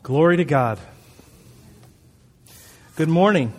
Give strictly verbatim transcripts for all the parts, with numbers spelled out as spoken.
Glory to God. Good morning.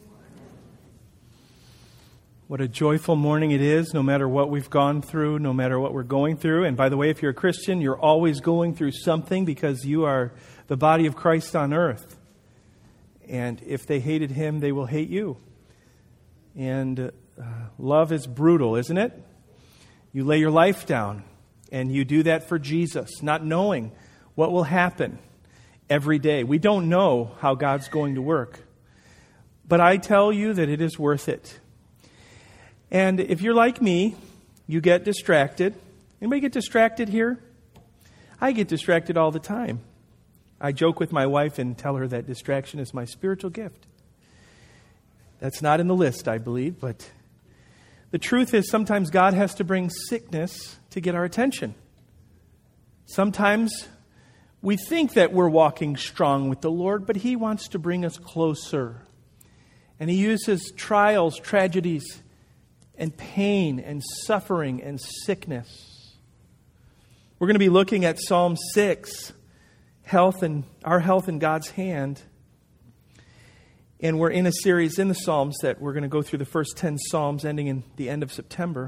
What a joyful morning it is, no matter what we've gone through, no matter what we're going through. And by the way, if you're a Christian, you're always going through something because you are the body of Christ on earth. And if they hated him, they will hate you. And uh, love is brutal, isn't it? You lay your life down, and you do that for Jesus, not knowing what will happen every day. We don't know how God's going to work. But I tell you that it is worth it. And if you're like me, you get distracted. Anybody get distracted here? I get distracted all the time. I joke with my wife and tell her that distraction is my spiritual gift. That's not in the list, I believe, but the truth is sometimes God has to bring sickness to get our attention. Sometimes we think that we're walking strong with the Lord, but He wants to bring us closer. And He uses trials, tragedies, and pain, and suffering, and sickness. We're going to be looking at Psalm six, health and our health in God's hand. And we're in a series in the Psalms that we're going to go through the first ten Psalms, ending in the end of September.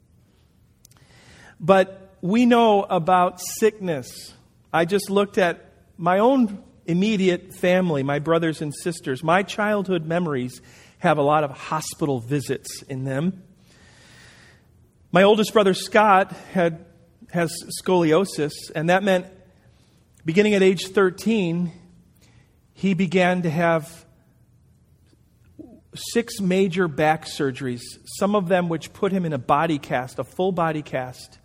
But we know about sickness. I just looked at my own immediate family, my brothers and sisters. My childhood memories have a lot of hospital visits in them. My oldest brother, Scott, had has scoliosis, and that meant beginning at age thirteen, he began to have six major back surgeries, some of them which put him in a body cast, a full body cast,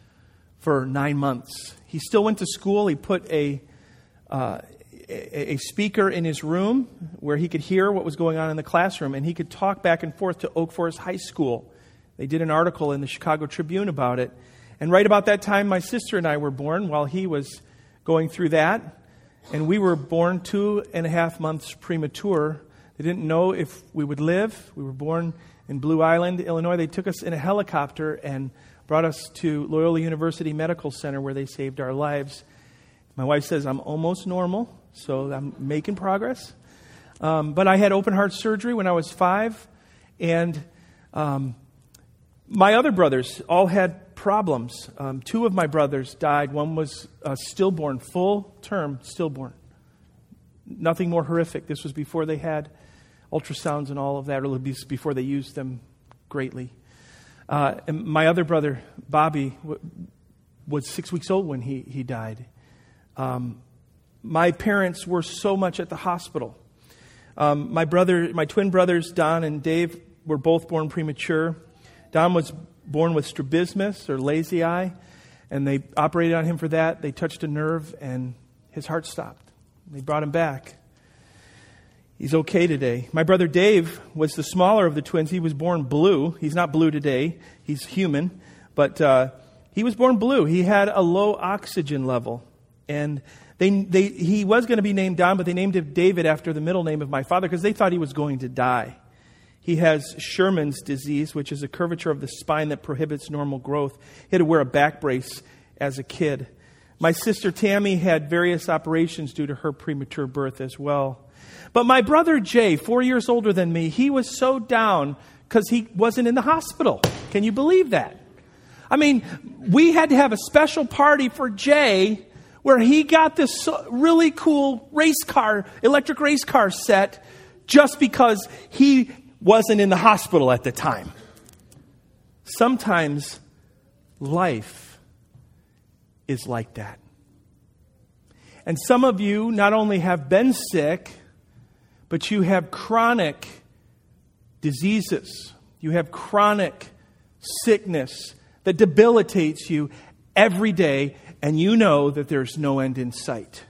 for nine months. He still went to school. He put a, uh, a, a speaker in his room where he could hear what was going on in the classroom, and he could talk back and forth to Oak Forest High School. They did an article in the Chicago Tribune about it. And right about that time, my sister and I were born while he was going through that. And we were born two and a half months premature. They didn't know if we would live. We were born in Blue Island, Illinois. They took us in a helicopter and brought us to Loyola University Medical Center where they saved our lives. My wife says I'm almost normal, so I'm making progress. Um, but I had open heart surgery when I was five. And um, my other brothers all had problems. Um, two of my brothers died. One was uh, stillborn, full-term stillborn. Nothing more horrific. This was before they had ultrasounds and all of that, or at least before they used them greatly. Uh, and my other brother, Bobby, w- was six weeks old when he, he died. Um, my parents were so much at the hospital. Um, my brother, my twin brothers, Don and Dave, were both born premature. Don was born with strabismus, or lazy eye, and they operated on him for that. They touched a nerve, and his heart stopped. They brought him back. He's okay today. My brother Dave was the smaller of the twins. He was born blue. He's not blue today. He's human. But uh, he was born blue. He had a low oxygen level. And they, they, he was going to be named Don, but they named him David after the middle name of my father because they thought he was going to die. He has Sherman's disease, which is a curvature of the spine that prohibits normal growth. He had to wear a back brace as a kid. My sister Tammy had various operations due to her premature birth as well. But my brother Jay, four years older than me, he was so down because he wasn't in the hospital. Can you believe that? I mean, we had to have a special party for Jay where he got this really cool race car, electric race car set just because he wasn't in the hospital at the time. Sometimes life is like that. And some of you not only have been sick, but you have chronic diseases. You have chronic sickness that debilitates you every day, and you know that there's no end in sight.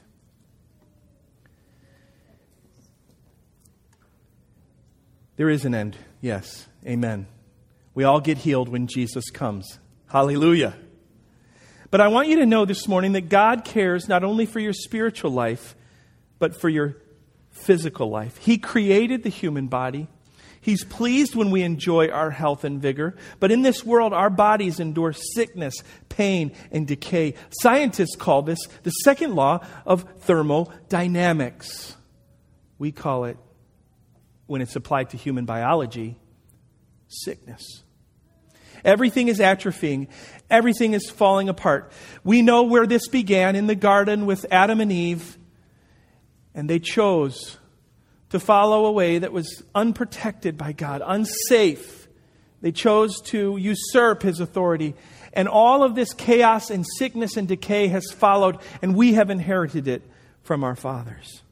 There is an end, yes. Amen. We all get healed when Jesus comes. Hallelujah. But I want you to know this morning that God cares not only for your spiritual life, but for your physical life. He created the human body. He's pleased when we enjoy our health and vigor. But in this world, our bodies endure sickness, pain, and decay. Scientists call this the second law of thermodynamics. We call it, when it's applied to human biology, sickness. Everything is atrophying. Everything is falling apart. We know where this began in the garden with Adam and Eve. And they chose to follow a way that was unprotected by God, unsafe. They chose to usurp His authority. And all of this chaos and sickness and decay has followed, and we have inherited it from our fathers.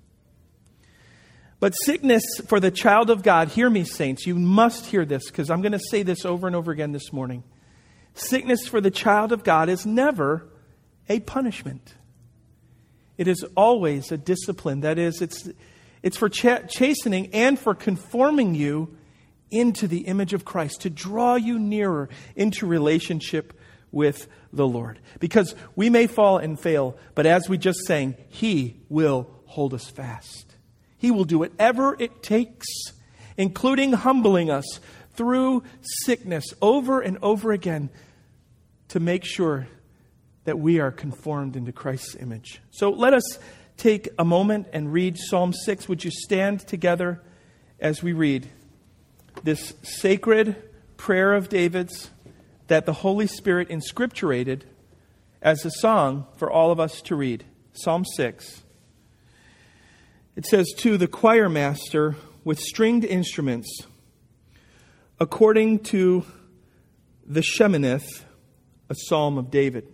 But sickness for the child of God, hear me, saints, you must hear this, because I'm going to say this over and over again this morning. Sickness for the child of God is never a punishment. It is always a discipline. That is, it's it's for ch- chastening and for conforming you into the image of Christ, to draw you nearer into relationship with the Lord. Because we may fall and fail, but as we just sang, He will hold us fast. He will do whatever it takes, including humbling us through sickness over and over again, to make sure that we are conformed into Christ's image. So let us take a moment and read Psalm six. Would you stand together as we read this sacred prayer of David's that the Holy Spirit inscripturated as a song for all of us to read? Psalm six. It says, to the choir master with stringed instruments, according to the Sheminith, a psalm of David.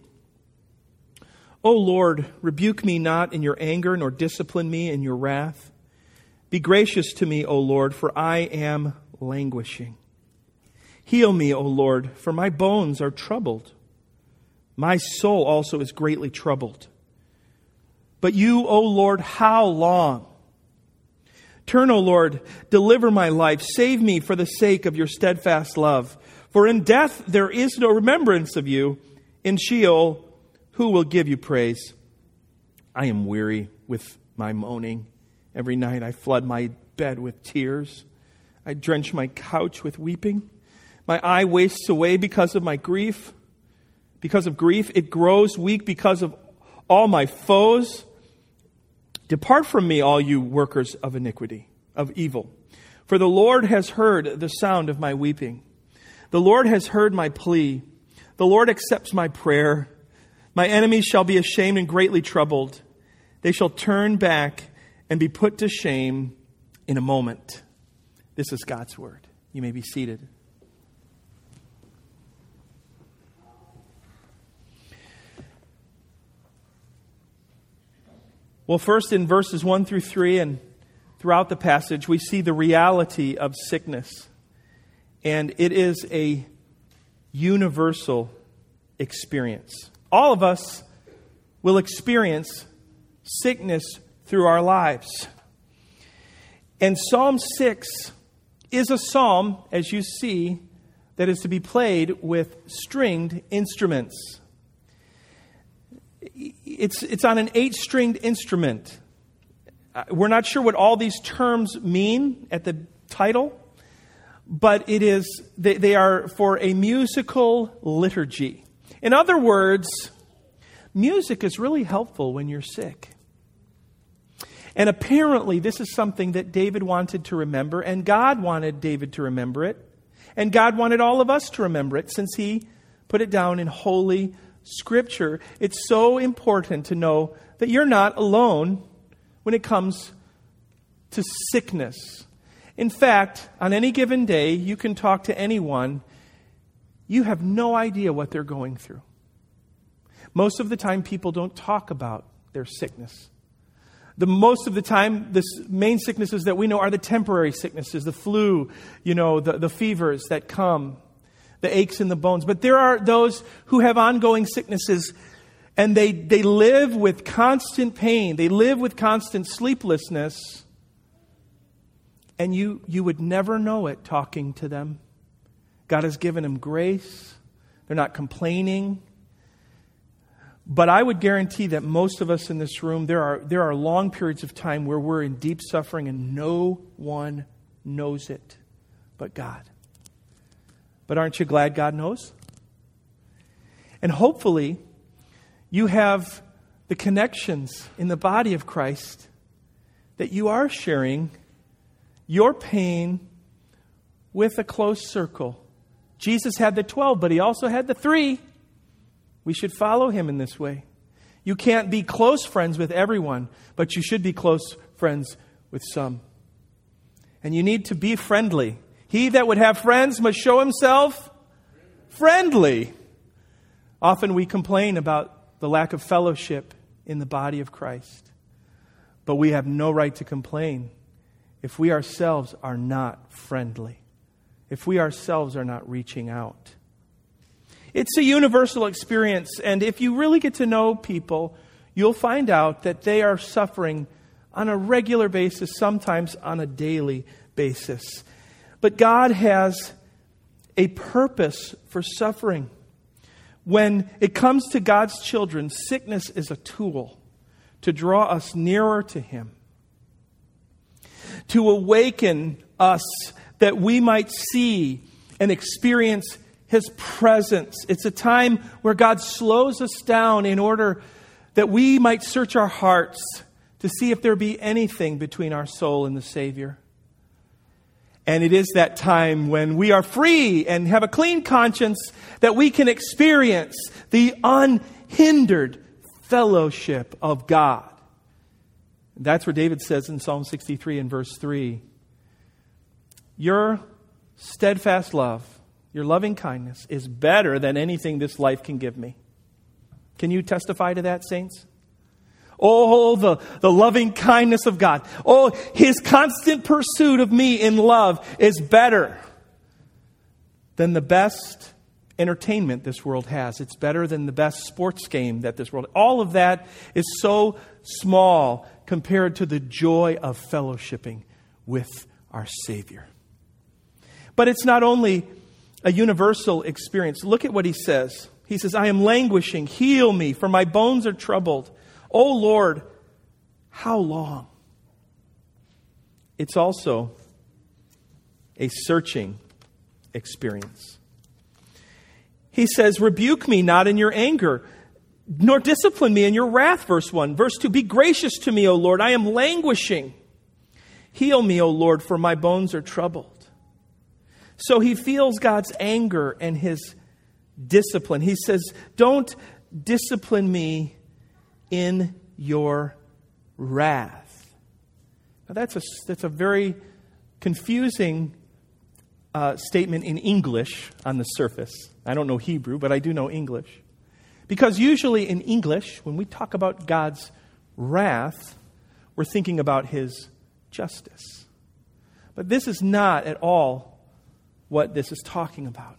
O Lord, rebuke me not in your anger, nor discipline me in your wrath. Be gracious to me, O Lord, for I am languishing. Heal me, O Lord, for my bones are troubled. My soul also is greatly troubled. But you, O Lord, how long? Turn, O Lord, deliver my life. Save me for the sake of your steadfast love. For in death there is no remembrance of you. In Sheol, who will give you praise? I am weary with my moaning. Every night I flood my bed with tears. I drench my couch with weeping. My eye wastes away because of my grief. Because of grief, it grows weak because of all my foes. Depart from me, all you workers of iniquity, of evil. For the Lord has heard the sound of my weeping. The Lord has heard my plea. The Lord accepts my prayer. My enemies shall be ashamed and greatly troubled. They shall turn back and be put to shame in a moment. This is God's word. You may be seated. Well, first in verses one through three and throughout the passage, we see the reality of sickness. And it is a universal experience. All of us will experience sickness through our lives. And Psalm six is a psalm, as you see, that is to be played with stringed instruments. It's, it's on an eight-stringed instrument. We're not sure what all these terms mean at the title, but it is they, they are for a musical liturgy. In other words, music is really helpful when you're sick. And apparently this is something that David wanted to remember, and God wanted David to remember it, and God wanted all of us to remember it since He put it down in Holy Scripture. It's so important to know that you're not alone when it comes to sickness. In fact, on any given day, you can talk to anyone. You have no idea what they're going through. Most of the time, people don't talk about their sickness. The most of the time, the main sicknesses that we know are the temporary sicknesses, the flu, you know, the, the fevers that come, the aches in the bones. But there are those who have ongoing sicknesses, and they, they live with constant pain. They live with constant sleeplessness. And you, you would never know it talking to them. God has given them grace. They're not complaining. But I would guarantee that most of us in this room, there are there are long periods of time where we're in deep suffering and no one knows it. but God. But aren't you glad God knows? And hopefully, you have the connections in the body of Christ that you are sharing your pain with a close circle. Jesus had the twelve, but he also had the three. We should follow him in this way. You can't be close friends with everyone, but you should be close friends with some. And you need to be friendly. He that would have friends must show himself friendly. Often we complain about the lack of fellowship in the body of Christ. But we have no right to complain if we ourselves are not friendly, if we ourselves are not reaching out. It's a universal experience, and if you really get to know people, you'll find out that they are suffering on a regular basis, sometimes on a daily basis. But God has a purpose for suffering. When it comes to God's children, sickness is a tool to draw us nearer to him, to awaken us that we might see and experience his presence. It's a time where God slows us down in order that we might search our hearts to see if there be anything between our soul and the Savior. And it is that time when we are free and have a clean conscience that we can experience the unhindered fellowship of God. That's where David says in Psalm sixty-three and verse three, your steadfast love, your loving kindness is better than anything this life can give me. Can you testify to that, saints? Oh, the, the loving kindness of God. Oh, his constant pursuit of me in love is better than the best entertainment this world has. It's better than the best sports game that this world has. All of that is so small compared to the joy of fellowshipping with our Savior. But it's not only a universal experience. Look at what he says. He says, I am languishing. Heal me, for my bones are troubled. O Lord, how long? It's also a searching experience. He says, rebuke me not in your anger, nor discipline me in your wrath, verse one. Verse two, be gracious to me, O Lord, I am languishing. Heal me, O Lord, for my bones are troubled. So he feels God's anger and his discipline. He says, don't discipline me in your wrath. Now that's a, that's a very confusing uh, statement in English on the surface. I don't know Hebrew, but I do know English. Because usually in English, when we talk about God's wrath, we're thinking about his justice. But this is not at all what this is talking about.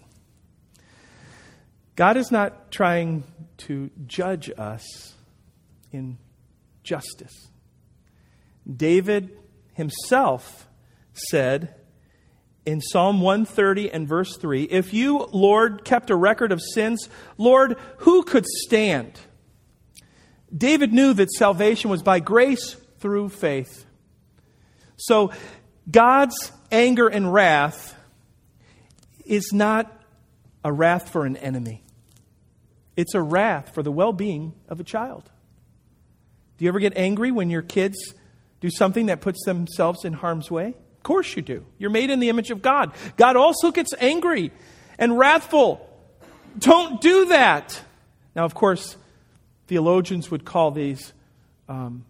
God is not trying to judge us in justice. David himself said in Psalm one thirty and verse three, if you, Lord, kept a record of sins, Lord, who could stand? David knew that salvation was by grace through faith. So God's anger and wrath is not a wrath for an enemy. It's a wrath for the well-being of a child. Do you ever get angry when your kids do something that puts themselves in harm's way? Of course you do. You're made in the image of God. God also gets angry and wrathful. Don't do that. Now, of course, theologians would call these um,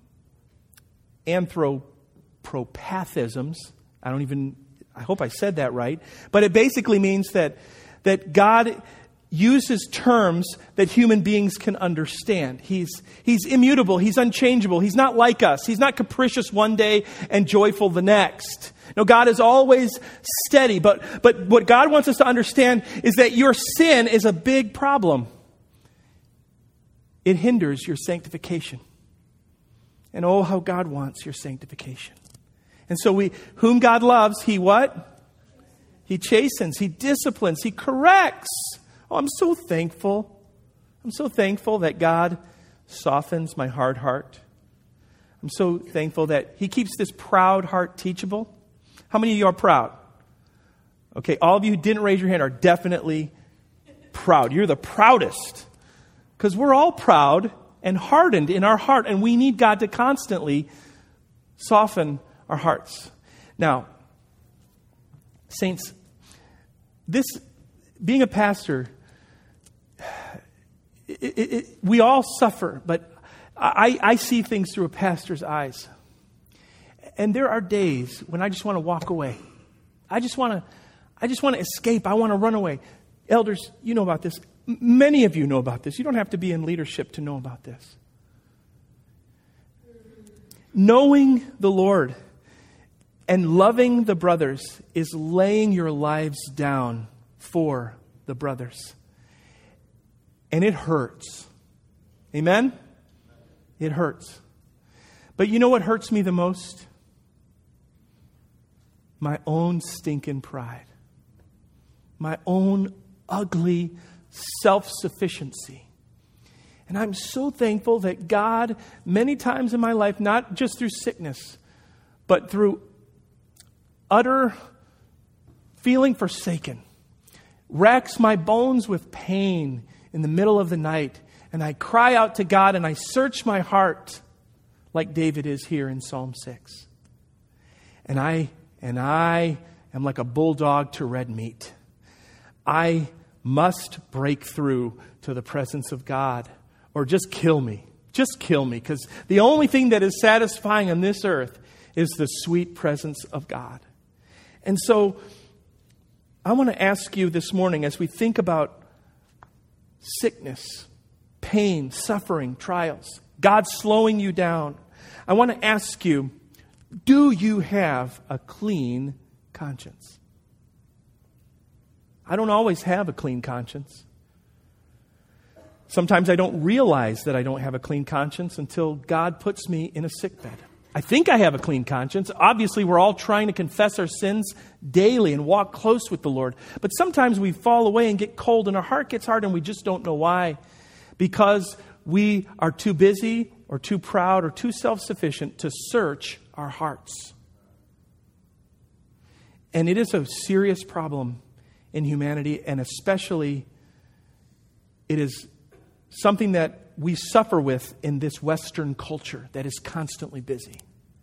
anthropopathisms. I don't even, I hope I said that right. But it basically means that, that God uses terms that human beings can understand. He's, he's immutable. He's unchangeable. He's not like us. He's not capricious one day and joyful the next. No, God is always steady. But, but what God wants us to understand is that your sin is a big problem. It hinders your sanctification. And oh, how God wants your sanctification. And so we, whom God loves, He what? He chastens, He disciplines, He corrects. Oh, I'm so thankful. I'm so thankful that God softens my hard heart. I'm so thankful that He keeps this proud heart teachable. How many of you are proud? Okay, all of you who didn't raise your hand are definitely proud. You're the proudest. Because we're all proud and hardened in our heart, and we need God to constantly soften our hearts. Now, saints, this, being a pastor, it, it, it, we all suffer, but I, I see things through a pastor's eyes. And there are days when I just want to walk away. I just want to, I just want to escape. I want to run away. Elders, you know about this. M- many of you know about this. You don't have to be in leadership to know about this. Knowing the Lord and loving the brothers is laying your lives down for the brothers. And it hurts. Amen? It hurts. But you know what hurts me the most? My own stinking pride. My own ugly self-sufficiency. And I'm so thankful that God, many times in my life, not just through sickness, but through utter feeling forsaken, racks my bones with pain in the middle of the night. And I cry out to God and I search my heart like David is here in Psalm six. And I, and I am like a bulldog to red meat. I must break through to the presence of God, or just kill me. Just kill me, because the only thing that is satisfying on this earth is the sweet presence of God. And so I want to ask you this morning, as we think about sickness, pain, suffering, trials, God slowing you down, I want to ask you, do you have a clean conscience? I don't always have a clean conscience. Sometimes I don't realize that I don't have a clean conscience until God puts me in a sickbed. I think I have a clean conscience. Obviously, we're all trying to confess our sins daily and walk close with the Lord. But sometimes we fall away and get cold and our heart gets hard and we just don't know why. Because we are too busy or too proud or too self-sufficient to search our hearts. And it is a serious problem in humanity, and especially it is something that we suffer with in this Western culture that is constantly busy.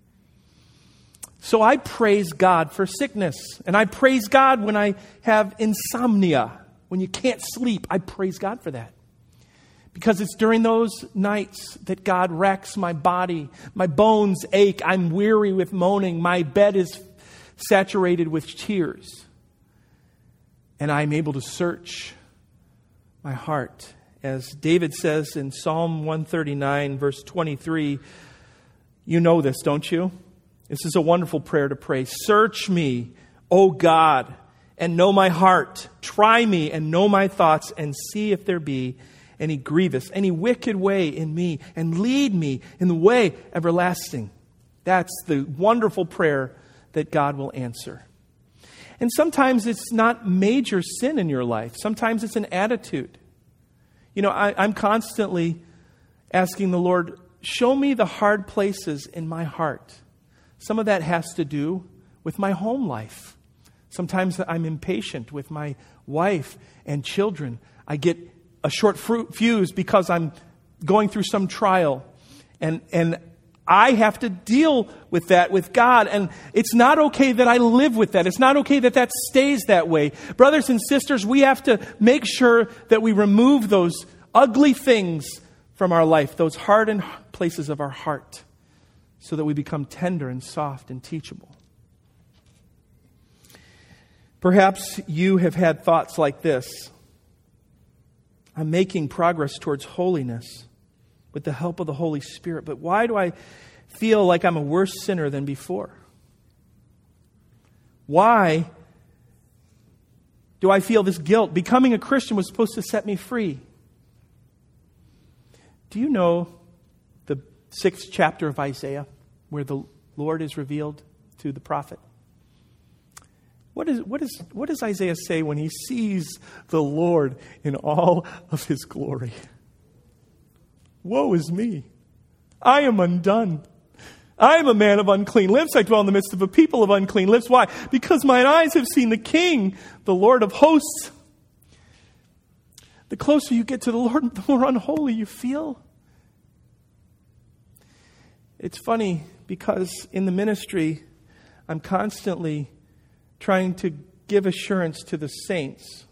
So I praise God for sickness, and I praise God when I have insomnia, when you can't sleep. I praise God for that. Because it's during those nights that God racks my body. My bones ache. I'm weary with moaning. My bed is saturated with tears. And I'm able to search my heart. As David says in Psalm one thirty-nine, verse twenty-three, you know this, don't you? This is a wonderful prayer to pray. Search me, O God, and know my heart. Try me and know my thoughts, and see if there be any grievous, any wicked way in me, and lead me in the way everlasting. That's the wonderful prayer that God will answer. And sometimes it's not major sin in your life. Sometimes it's an attitude. You know, I, I'm constantly asking the Lord, show me the hard places in my heart. Some of that has to do with my home life. Sometimes I'm impatient with my wife and children. I get a short fuse because I'm going through some trial. And, and I have to deal with that with God. And it's not okay that I live with that. It's not okay that that stays that way. Brothers and sisters, we have to make sure that we remove those ugly things from our life, those hardened places of our heart, so that we become tender and soft and teachable. Perhaps you have had thoughts like this. I'm making progress towards holiness with the help of the Holy Spirit, but why do I feel like I'm a worse sinner than before? Why do I feel this guilt? Becoming a Christian was supposed to set me free. Do you know the sixth chapter of Isaiah, where the Lord is revealed to the prophet? What is, what is, what does Isaiah say when he sees the Lord in all of his glory? Woe is me. I am undone. I am a man of unclean lips. I dwell in the midst of a people of unclean lips. Why? Because mine eyes have seen the King, the Lord of hosts. The closer you get to the Lord, the more unholy you feel. It's funny because in the ministry, I'm constantly trying to give assurance to the saints.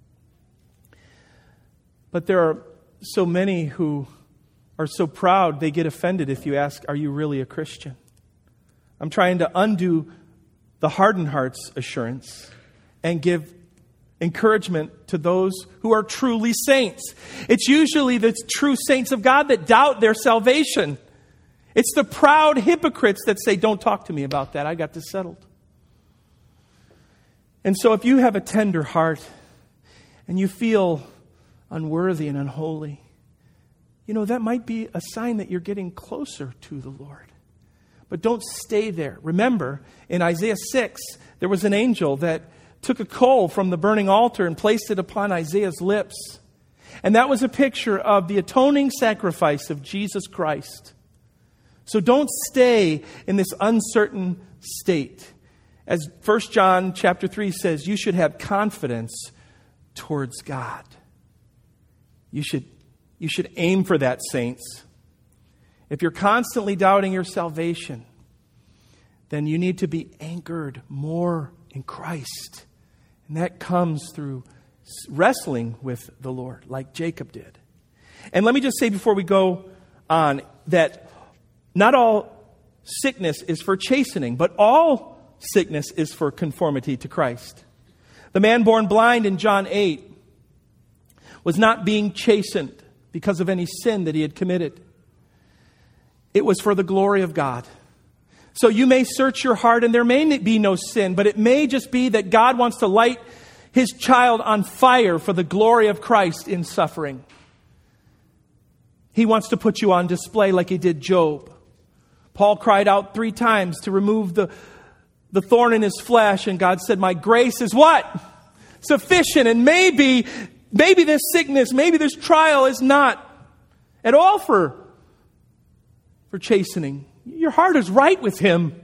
But there are so many who are so proud they get offended if you ask, are you really a Christian? I'm trying to undo the hardened heart's assurance and give encouragement to those who are truly saints. It's usually the true saints of God that doubt their salvation. It's the proud hypocrites that say, don't talk to me about that. I got this settled. And so if you have a tender heart and you feel unworthy and unholy, you know, that might be a sign that you're getting closer to the Lord. But don't stay there. Remember, in Isaiah six, there was an angel that took a coal from the burning altar and placed it upon Isaiah's lips. And that was a picture of the atoning sacrifice of Jesus Christ. So don't stay in this uncertain state. As First John chapter three says, you should have confidence towards God. You should, you should aim for that, saints. If you're constantly doubting your salvation, then you need to be anchored more in Christ. And that comes through wrestling with the Lord, like Jacob did. And let me just say before we go on that not all sickness is for chastening, but all sickness is for conformity to Christ. The man born blind in John eight was not being chastened because of any sin that he had committed. It was for the glory of God. So you may search your heart and there may be no sin, but it may just be that God wants to light His child on fire for the glory of Christ in suffering. He wants to put you on display like He did Job. Paul cried out three times to remove the, the thorn in his flesh, and God said, my grace is what? Sufficient. And maybe, maybe this sickness, maybe this trial is not at all for, for chastening. Your heart is right with Him.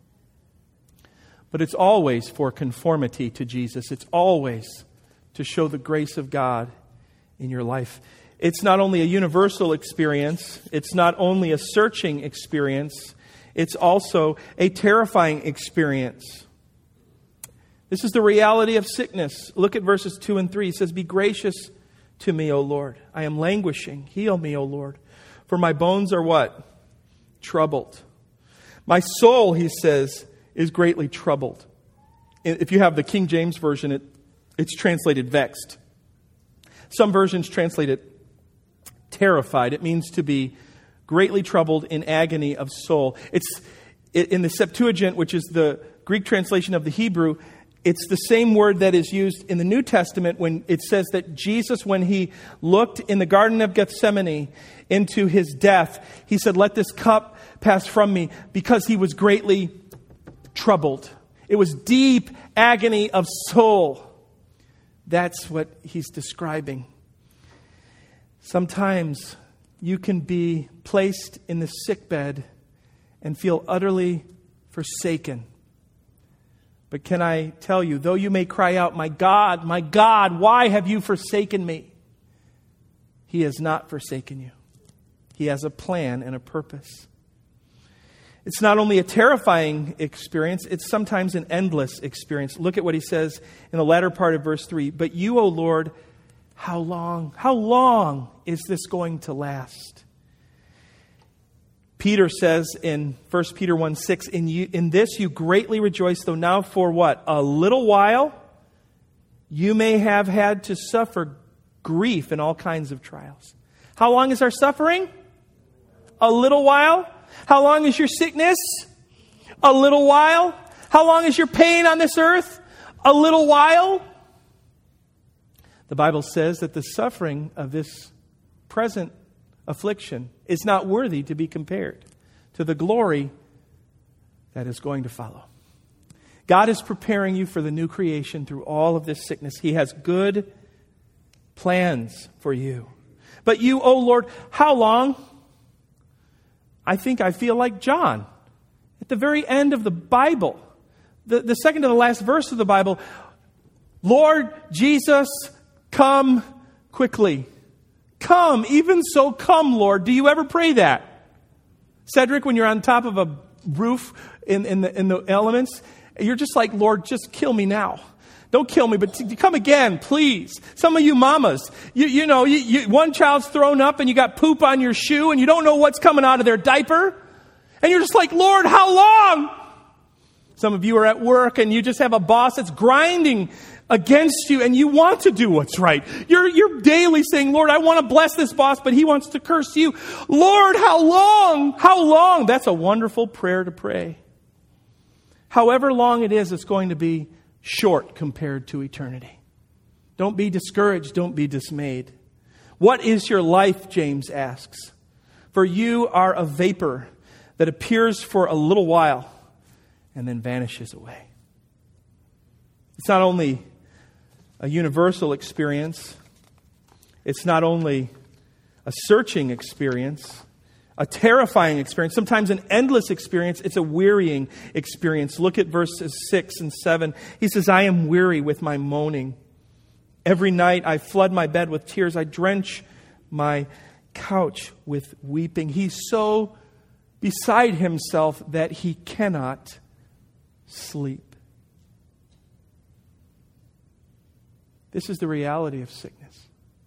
But it's always for conformity to Jesus. It's always to show the grace of God in your life. It's not only a universal experience. It's not only a searching experience. It's also a terrifying experience. This is the reality of sickness. Look at verses two and three. It says, be gracious to me, O Lord. I am languishing. Heal me, O Lord. For my bones are what? Troubled. My soul, he says, is greatly troubled. If you have the King James Version, it, it's translated vexed. Some versions translate it terrified. It means to be greatly troubled in agony of soul. It's in the Septuagint, which is the Greek translation of the Hebrew, it's the same word that is used in the New Testament when it says that Jesus, when He looked in the Garden of Gethsemane into His death, He said, let this cup pass from me, because He was greatly troubled. It was deep agony of soul. That's what He's describing. Sometimes you can be placed in the sickbed and feel utterly forsaken. But can I tell you, though you may cry out, my God, my God, why have you forsaken me? He has not forsaken you. He has a plan and a purpose. It's not only a terrifying experience, it's sometimes an endless experience. Look at what he says in the latter part of verse three. But you, O Lord, how long, how long is this going to last? Peter says in First Peter one six, in, you, in this you greatly rejoice, though now for what? A little while you may have had to suffer grief in all kinds of trials. How long is our suffering? A little while. How long is your sickness? A little while. How long is your pain on this earth? A little while. The Bible says that the suffering of this present affliction is not worthy to be compared to the glory that is going to follow. God is preparing you for the new creation through all of this sickness. He has good plans for you. But you, O Lord, how long? I think I feel like John the very end of the Bible, the, the second to the last verse of the Bible, Lord Jesus, come quickly. Come, even so come, Lord. Do you ever pray that? Cedric, when you're on top of a roof in, in, the, in the elements, you're just like, Lord, just kill me now. Don't kill me, but t- come again, please. Some of you mamas, you, you know, you, you, one child's thrown up and you got poop on your shoe and you don't know what's coming out of their diaper. And you're just like, Lord, how long? Some of you are at work and you just have a boss that's grinding against you and you want to do what's right. You're, you're daily saying, Lord, I want to bless this boss, but he wants to curse you. Lord, how long? How long? That's a wonderful prayer to pray. However long it is, it's going to be short compared to eternity. Don't be discouraged. Don't be dismayed. What is your life, James asks? For you are a vapor that appears for a little while and then vanishes away. It's not only a universal experience. It's not only a searching experience, a terrifying experience, sometimes an endless experience. It's a wearying experience. Look at verses six and seven. He says, I am weary with my moaning. Every night I flood my bed with tears. I drench my couch with weeping. He's so beside himself that he cannot sleep. This is the reality of sickness.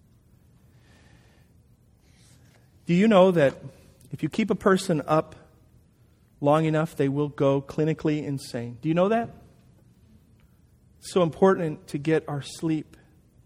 Do you know that if you keep a person up long enough, they will go clinically insane? Do you know that? It's so important to get our sleep.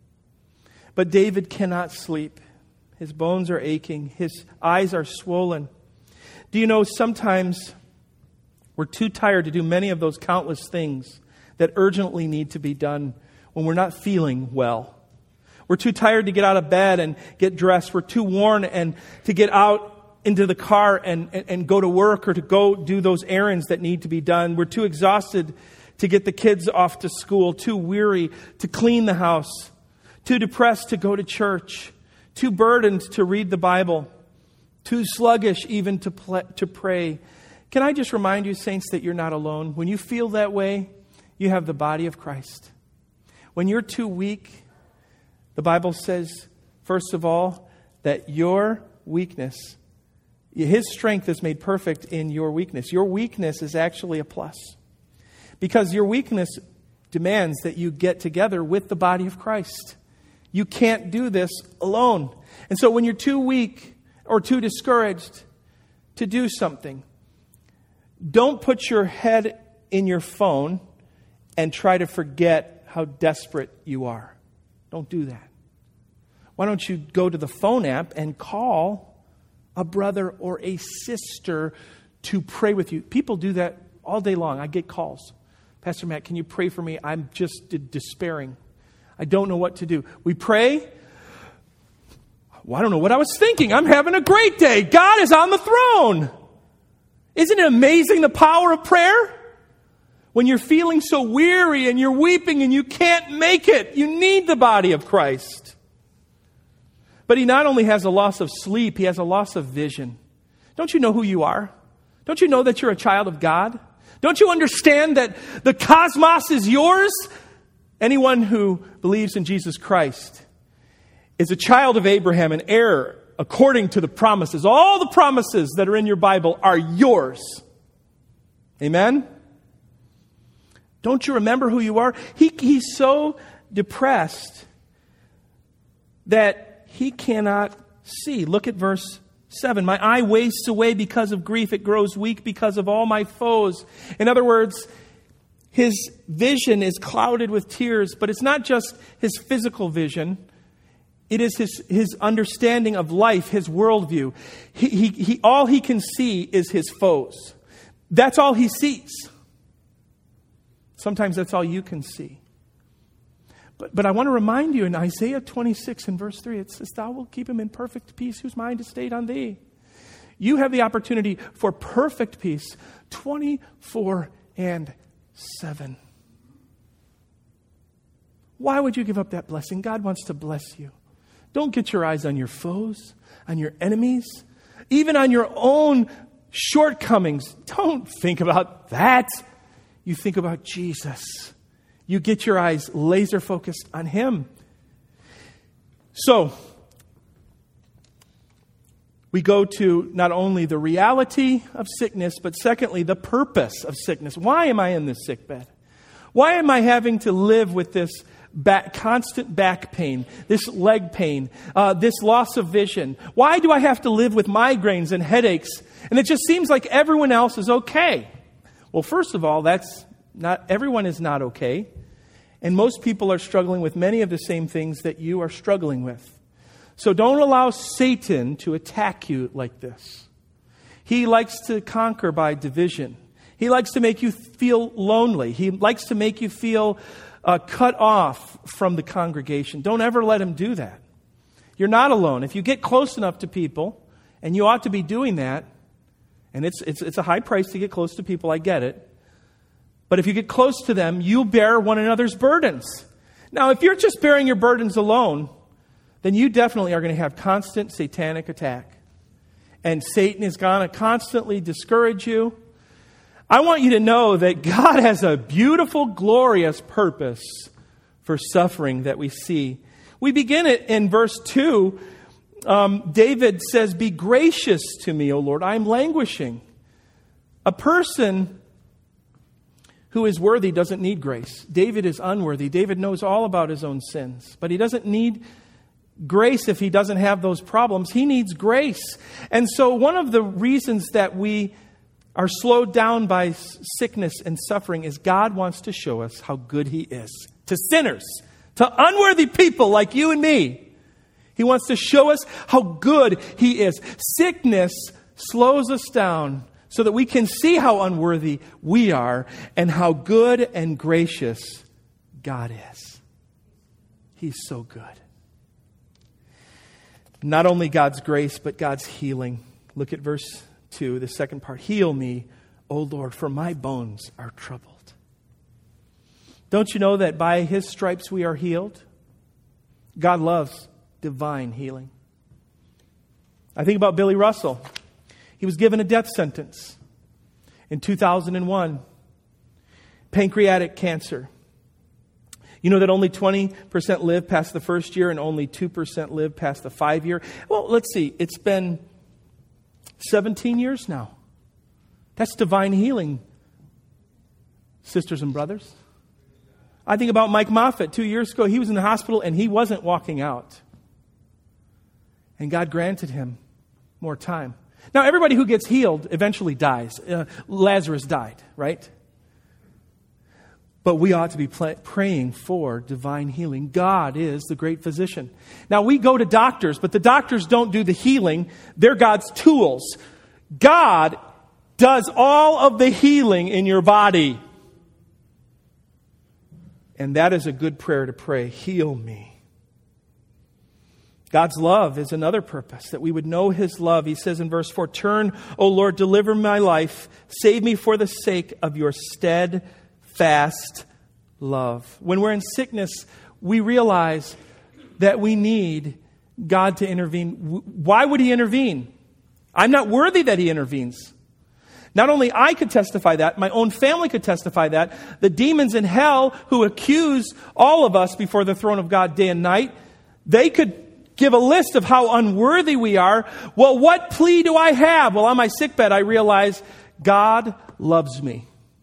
But David cannot sleep. His bones are aching. His eyes are swollen. Do you know sometimes we're too tired to do many of those countless things that urgently need to be done when we're not feeling well? We're too tired to get out of bed and get dressed. We're too worn and to get out into the car and, and, and go to work or to go do those errands that need to be done. We're too exhausted to get the kids off to school, too weary to clean the house, too depressed to go to church, too burdened to read the Bible, too sluggish even to pl- to pray. Can I just remind you, saints, that you're not alone? When you feel that way, you have the body of Christ. When you're too weak, the Bible says, first of all, that your weakness, His strength is made perfect in your weakness. Your weakness is actually a plus. Because your weakness demands that you get together with the body of Christ. You can't do this alone. And so when you're too weak or too discouraged to do something, don't put your head in your phone and try to forget how desperate you are. Don't do that. Why don't you go to the phone app and call a brother or a sister to pray with you? People do that all day long. I get calls. Pastor Matt, can you pray for me? I'm just despairing. I don't know what to do. We pray. Well, I don't know what I was thinking. I'm having a great day. God is on the throne. Isn't it amazing, the power of prayer? When you're feeling so weary and you're weeping and you can't make it, you need the body of Christ. But he not only has a loss of sleep, he has a loss of vision. Don't you know who you are? Don't you know that you're a child of God? Don't you understand that the cosmos is yours? Anyone who believes in Jesus Christ is a child of Abraham, an heir according to the promises. All the promises that are in your Bible are yours. Amen? Don't you remember who you are? He, he's so depressed that he cannot see. Look at verse seven. My eye wastes away because of grief. It grows weak because of all my foes. In other words, his vision is clouded with tears, but it's not just his physical vision. It is his, his understanding of life, his worldview. He, he, he, all he can see is his foes. That's all he sees. Sometimes that's all you can see. But, but I want to remind you in Isaiah twenty-six and verse three, it says, Thou wilt keep him in perfect peace whose mind is stayed on thee. You have the opportunity for perfect peace twenty-four and seven. Why would you give up that blessing? God wants to bless you. Don't get your eyes on your foes, on your enemies, even on your own shortcomings. Don't think about that. You think about Jesus. You get your eyes laser focused on Him. So, we go to not only the reality of sickness, but secondly, the purpose of sickness. Why am I in this sick bed? Why am I having to live with this back, constant back pain, this leg pain, uh, this loss of vision? Why do I have to live with migraines and headaches? And it just seems like everyone else is okay. Well, first of all, that's not everyone is not okay. And most people are struggling with many of the same things that you are struggling with. So don't allow Satan to attack you like this. He likes to conquer by division. He likes to make you feel lonely. He likes to make you feel uh, cut off from the congregation. Don't ever let him do that. You're not alone. If you get close enough to people, and you ought to be doing that, and it's it's it's a high price to get close to people, I get it. But if you get close to them, you'll bear one another's burdens. Now, if you're just bearing your burdens alone, then you definitely are going to have constant satanic attack. And Satan is going to constantly discourage you. I want you to know that God has a beautiful, glorious purpose for suffering that we see. We begin it in verse two. Um, David says, "Be gracious to me, O Lord. I am languishing." A person who is worthy doesn't need grace. David is unworthy. David knows all about his own sins, but he doesn't need grace if he doesn't have those problems. He needs grace. And so one of the reasons that we are slowed down by sickness and suffering is God wants to show us how good He is to sinners, to unworthy people like you and me. He wants to show us how good He is. Sickness slows us down so that we can see how unworthy we are and how good and gracious God is. He's so good. Not only God's grace, but God's healing. Look at verse two, the second part. "Heal me, O Lord, for my bones are troubled." Don't you know that by His stripes we are healed? God loves divine healing. I think about Billy Russell. He was given a death sentence in two thousand one. Pancreatic cancer. You know that only twenty percent live past the first year and only two percent live past the five year? Well, let's see. It's been seventeen years now. That's divine healing, sisters and brothers. I think about Mike Moffat. Two years ago, he was in the hospital and he wasn't walking out. And God granted him more time. Now, everybody who gets healed eventually dies. Uh, Lazarus died, right? But we ought to be pl- praying for divine healing. God is the great physician. Now, we go to doctors, but the doctors don't do the healing. They're God's tools. God does all of the healing in your body. And that is a good prayer to pray. Heal me. God's love is another purpose, that we would know His love. He says in verse four, "Turn, O Lord, deliver my life. Save me for the sake of your steadfast love." When we're in sickness, we realize that we need God to intervene. Why would He intervene? I'm not worthy that He intervenes. Not only I could testify that, my own family could testify that. The demons in hell who accuse all of us before the throne of God day and night, they could give a list of how unworthy we are. Well, what plea do I have? Well, on my sickbed, I realize God loves me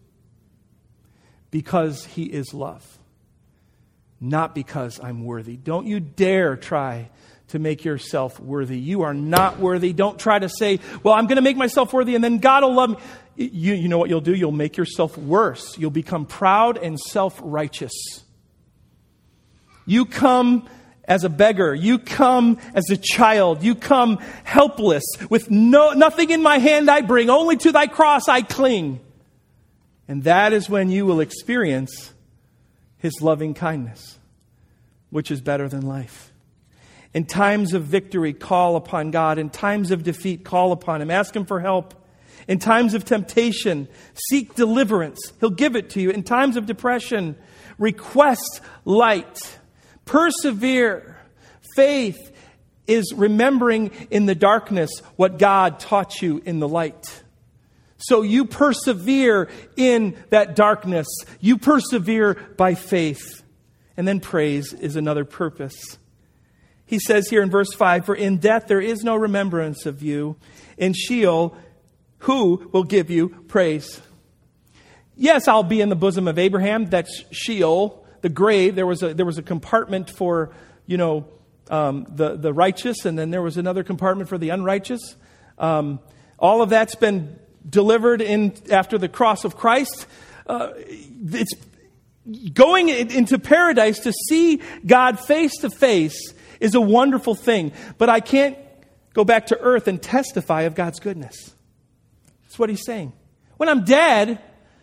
because He is love, not because I'm worthy. Don't you dare try to make yourself worthy. You are not worthy. Don't try to say, well, I'm going to make myself worthy and then God will love me. You, you know what you'll do? You'll make yourself worse. You'll become proud and self-righteous. You come as a beggar. You come as a child. You come helpless. With no nothing in my hand I bring. Only to thy cross I cling. And that is when you will experience His loving kindness, which is better than life. In times of victory, call upon God. In times of defeat, call upon Him. Ask Him for help. In times of temptation, seek deliverance. He'll give it to you. In times of depression, request light. Persevere. Faith is remembering in the darkness what God taught you in the light. So you persevere in that darkness. You persevere by faith. And then praise is another purpose. He says here in verse five, for in death there is no remembrance of you. In Sheol, who will give you praise? Yes, I'll be in the bosom of Abraham. That's Sheol, the grave. There was a, there was a compartment for, you know, um, the, the righteous, and then there was another compartment for the unrighteous. Um, all of that's been delivered in after the cross of Christ. Uh, it's going into paradise to see God face to face is a wonderful thing. But I can't go back to earth and testify of God's goodness. That's what he's saying. When I'm dead,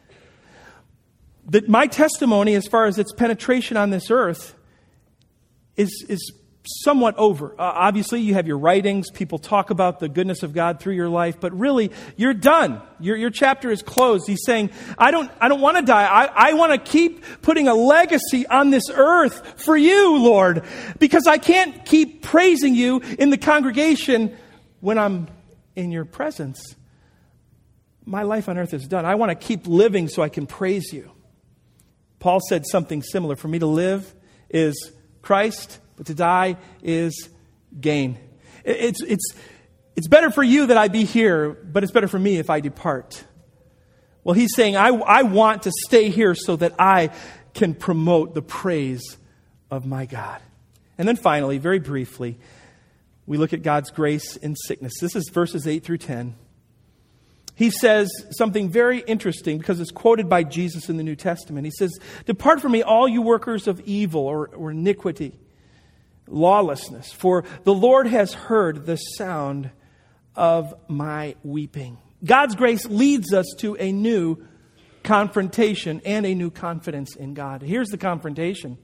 that my testimony as far as its penetration on this earth is, is somewhat over. Uh, obviously, you have your writings. People talk about the goodness of God through your life. But really, you're done. Your, your chapter is closed. He's saying, I don't, I don't want to die. I, I want to keep putting a legacy on this earth for you, Lord. Because I can't keep praising you in the congregation when I'm in your presence. My life on earth is done. I want to keep living so I can praise you. Paul said something similar. For me to live is Christ, but to die is gain. It's, it's, it's better for you that I be here, but it's better for me if I depart. Well, he's saying, I, I want to stay here so that I can promote the praise of my God. And then finally, very briefly, we look at God's grace in sickness. This is verses eight through ten. He says something very interesting because it's quoted by Jesus in the New Testament. He says, depart from me, all you workers of evil or, or iniquity, lawlessness, for the Lord has heard the sound of my weeping. God's grace leads us to a new confrontation and a new confidence in God. Here's the confrontation.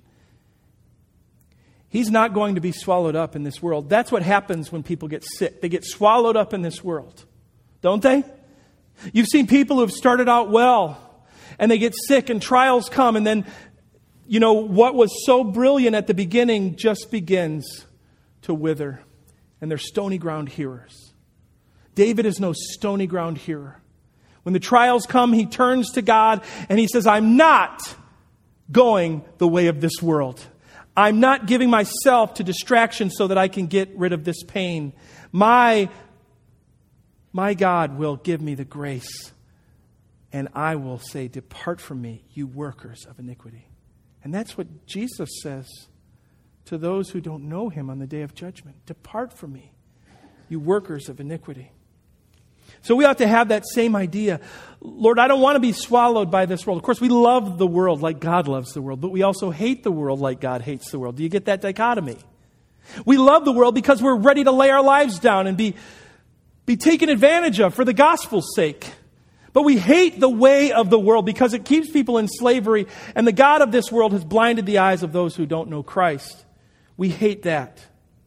He's not going to be swallowed up in this world. That's what happens when people get sick. They get swallowed up in this world, don't they? You've seen people who have started out well, and they get sick, and trials come, and then, you know, what was so brilliant at the beginning just begins to wither, and they're stony ground hearers. David is no stony ground hearer. When the trials come, he turns to God, and he says, I'm not going the way of this world. I'm not giving myself to distraction so that I can get rid of this pain. My My God will give me the grace, and I will say, depart from me, you workers of iniquity. And that's what Jesus says to those who don't know him on the day of judgment. Depart from me, you workers of iniquity. So we ought to have that same idea. Lord, I don't want to be swallowed by this world. Of course, we love the world like God loves the world, but we also hate the world like God hates the world. Do you get that dichotomy? We love the world because we're ready to lay our lives down and be be taken advantage of for the gospel's sake. But we hate the way of the world because it keeps people in slavery, and the God of this world has blinded the eyes of those who don't know Christ. We hate that.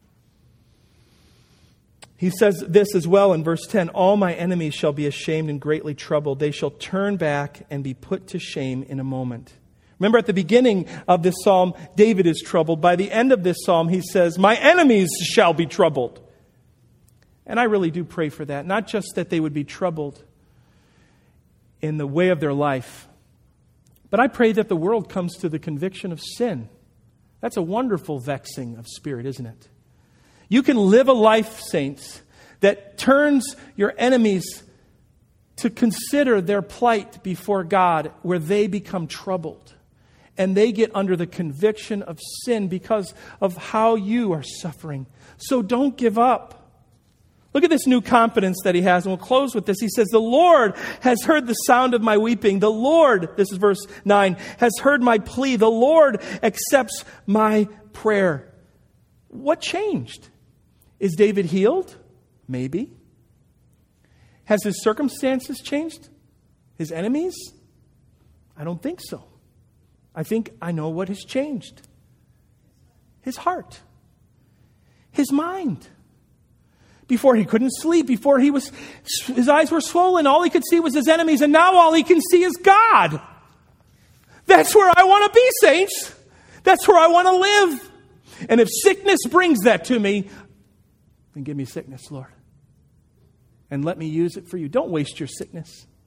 He says this as well in verse ten, all my enemies shall be ashamed and greatly troubled. They shall turn back and be put to shame in a moment. Remember at the beginning of this psalm, David is troubled. By the end of this psalm, he says, my enemies shall be troubled. And I really do pray for that. Not just that they would be troubled in the way of their life, but I pray that the world comes to the conviction of sin. That's a wonderful vexing of spirit, isn't it? You can live a life, saints, that turns your enemies to consider their plight before God, where they become troubled. And they get under the conviction of sin because of how you are suffering. So don't give up. Look at this new confidence that he has, and we'll close with this. He says, the Lord has heard the sound of my weeping. The Lord, this is verse nine, has heard my plea. The Lord accepts my prayer. What changed? Is David healed? Maybe. Has his circumstances changed? His enemies? I don't think so. I think I know what has changed. His heart. His mind. Before he couldn't sleep, before he was, his eyes were swollen, all he could see was his enemies, and now all he can see is God. That's where I want to be, saints. That's where I want to live. And if sickness brings that to me, then give me sickness, Lord. And let me use it for you. Don't waste your sickness.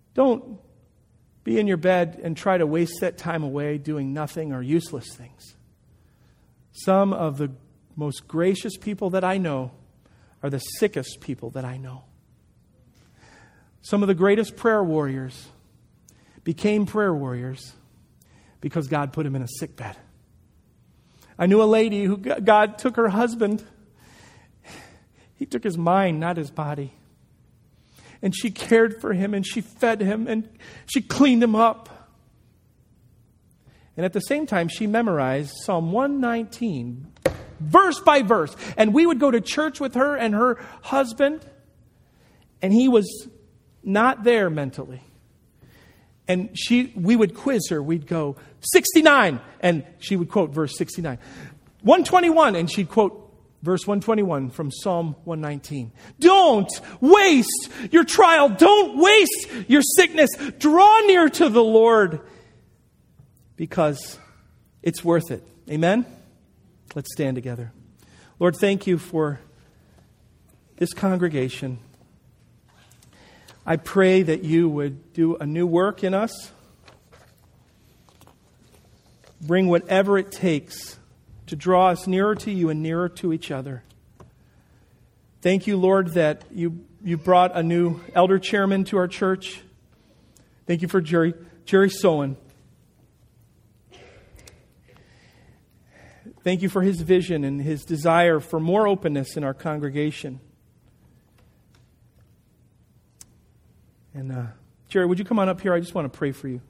Don't be in your bed and try to waste that time away doing nothing or useless things. Some of the most gracious people that I know are the sickest people that I know. Some of the greatest prayer warriors became prayer warriors because God put them in a sick bed. I knew a lady who God took her husband. He took his mind, not his body. And she cared for him and she fed him and she cleaned him up. And at the same time, she memorized Psalm one nineteen, verse by verse. And we would go to church with her and her husband, and he was not there mentally. And she, we would quiz her. We'd go, sixty-nine. And she would quote verse sixty-nine. one twenty-one. And she'd quote verse one twenty-one from Psalm one nineteen. Don't waste your trial. Don't waste your sickness. Draw near to the Lord because it's worth it. Amen? Let's stand together. Lord, thank you for this congregation. I pray that you would do a new work in us. Bring whatever it takes to draw us nearer to you and nearer to each other. Thank you, Lord, that you, you brought a new elder chairman to our church. Thank you for Jerry, Jerry Sowen. Thank you for his vision and his desire for more openness in our congregation. And uh, Jerry, would you come on up here? I just want to pray for you.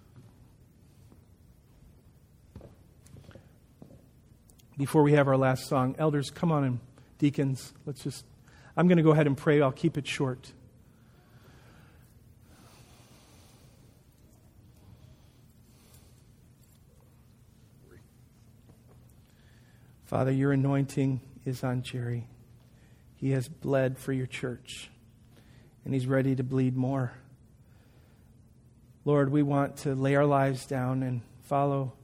Before we have our last song, elders, come on, and deacons, let's just, I'm going to go ahead and pray. I'll keep it short. Father, your anointing is on Jerry. He has bled for your church, and he's ready to bleed more. Lord, we want to lay our lives down and follow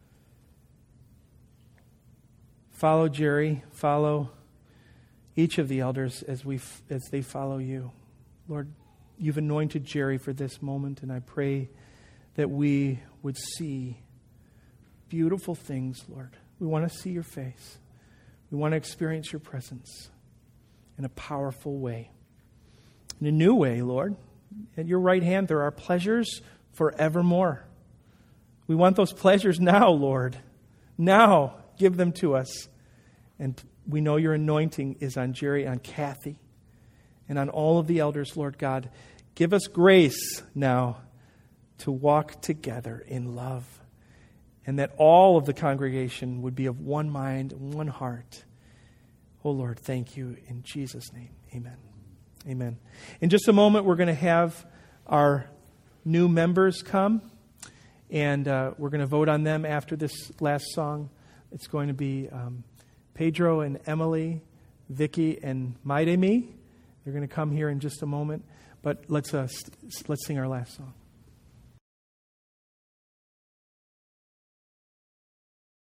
Follow Jerry, follow each of the elders as we as they follow you. Lord, you've anointed Jerry for this moment, and I pray that we would see beautiful things, Lord. We want to see your face. We want to experience your presence in a powerful way, in a new way, Lord. At your right hand, there are pleasures forevermore. We want those pleasures now, Lord. Now, give them to us. And we know your anointing is on Jerry, on Kathy, and on all of the elders, Lord God. Give us grace now to walk together in love, and that all of the congregation would be of one mind, one heart. Oh, Lord, thank you in Jesus' name. Amen. Amen. In just a moment, we're going to have our new members come, and uh, we're going to vote on them after this last song. It's going to be um, Pedro and Emily, Vicky and Maidemi. They're going to come here in just a moment. But let's uh, let's sing our last song.